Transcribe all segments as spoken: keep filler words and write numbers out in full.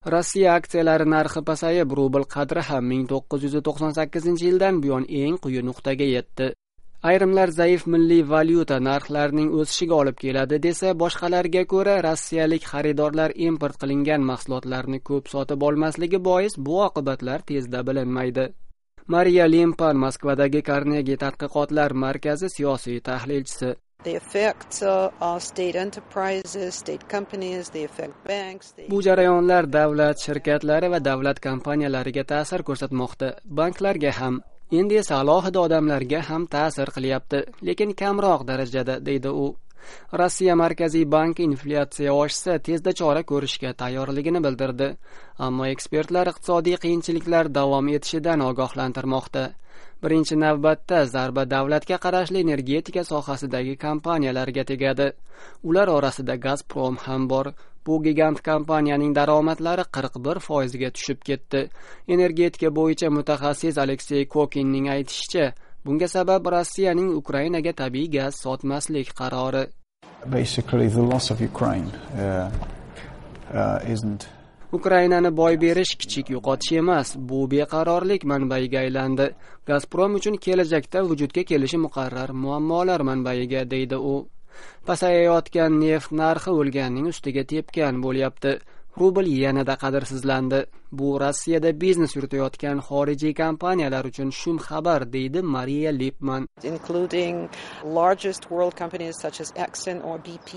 Rossiya aksiyalari narxi pasayib, rubl qadri ham ming to'qqiz yuz to'qson sakkizinchi yildan buyon eng quyi nuqtaga yetdi. Ayrimlar zaif milliy valyuta narxlarining o'sishiga olib keladi desa, boshqalarga ko'ra rossiyalik xaridorlar import qilingan mahsulotlarni ko'p sotib olmasligi bois bu oqibatlar tezda bilinmaydi. Mariya Limpan, Moskvadagi Carnegie tadqiqotlar markazi siyosiy tahlilchisi. Bu jarayonlar davlat shirkatlari va davlat kompaniyalariga ta'sir ko'rsatmoqda. Banklarga ham, endi esa alohida odamlarga ham ta'sir qilyapti, lekin kamroq darajada, deydi u. Rossiya Markaziy banki inflyatsiya oshsa tezda chora ko'rishga tayyorligini bildirdi, ammo ekspertlar iqtisodiy qiyinchiliklar davom etishidan ogohlantirmoqda. Birinchi navbatda zarba davlatga qarashli energetika sohasidagi kompaniyalarga tegadi. Ular orasida Gazprom ham bor. Bu gigant kompaniyaning daromadlari qirq bir foizga tushib ketdi. Energetika bo'yicha mutaxassis Aleksey Kokinning aytishicha, bunga sabab Rossiyaning Ukrainaga tabiiy gaz sotmaslik qarori. Basically the loss of Ukraine uh, uh, isn't Ukrainani boy berish kichik yo'qotish emas, bu beqarorlik manbaiga aylandi. Gazprom uchun kelajakda vujudga kelishi muqarrar muammolar manbaiga, deydi u. Pasayayotgan neft narxi o'lganning ustiga tepgan bo'lyapti. Rubl yanada qadrsizlandi. Bu Rossiyada biznes yuritayotgan xorijiy kompaniyalar uchun shum xabar, deydi Mariya Lipman. Including largest world companies such as Exxon or B P.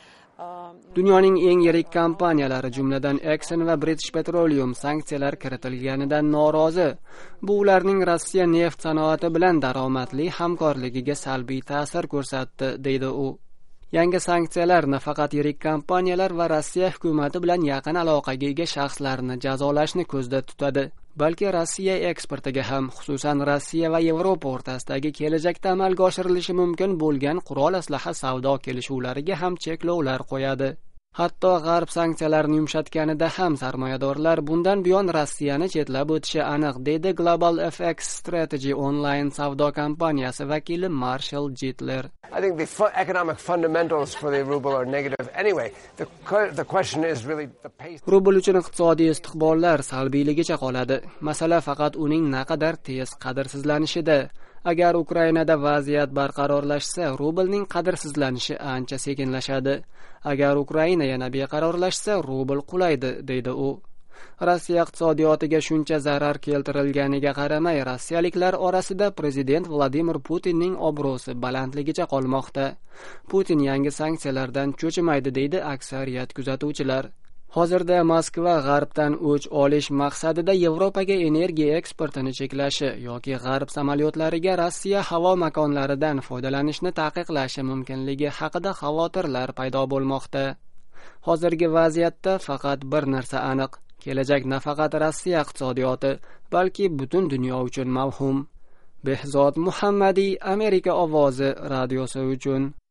Dunyoning eng yirik kompaniyalari, jumladan Exxon va British Petroleum sanksiyalar kiritilganidan norozi. Bu ularning Rossiya neft sanoati bilan daromadli hamkorligiga salbiy ta'sir ko'rsatdi, deydi u. Yangi sanksiyalar nafaqat yirik kompaniyalar va Rossiya hukumati bilan yaqin aloqaga ega shaxslarni jazolashni ko'zda tutadi, balki Rossiya eksportiga ham, xususan Rossiya va Yevropa o'rtasidagi kelajakda amalga oshirilishi mumkin bo'lgan qurol-aslaha savdo kelishuvlariga ham cheklovlar qo'yadi. Hatto G'arb sanksiyalarni yumshatganida ham sarmoyadorlar bundan buyon Rossiyani chetlab o'tishi aniq, deydi Global F X Strategy online savdo kompaniyasi vakili Marshall Jitler. I think the fu- economic fundamentals for the ruble are negative anyway. The, the question is really the pace. Rubl uchun iqtisodiy istiqbollar salbiyligicha qoladi. Masala faqat uning naqadar tez qadrsizlanishida. Agar Ukrainada vaziyat barqarorlashsa, rublning qadrsizlanishi ancha sekinlashadi. Agar Ukraina yana beqarorlashsa, rubl qulaydi, deydi u. Rossiya iqtisodiyotiga shuncha zarar keltirilganiga qaramay, rossiyaliklar orasida prezident Vladimir Putinning obro'si balandligicha qolmoqda. Putin yangi sanksiyalardan cho'chimaydi, deydi aksariyat kuzatuvchilar. Hozirda Moskva G'arbdan o'ch olish maqsadida Yevropaga energiya eksportini cheklashi yoki G'arb samolyotlariga Rossiya havo makonlaridan foydalanishni taqiqlashi mumkinligi haqida xavotirlar paydo bo'lmoqda. Hozirgi vaziyatda faqat bir narsa aniq: kelajak nafaqat Rossiya iqtisodiyoti, balki butun dunyo uchun mavhum. Behzod Muhammadiy, Amerika ovozi radiosi uchun.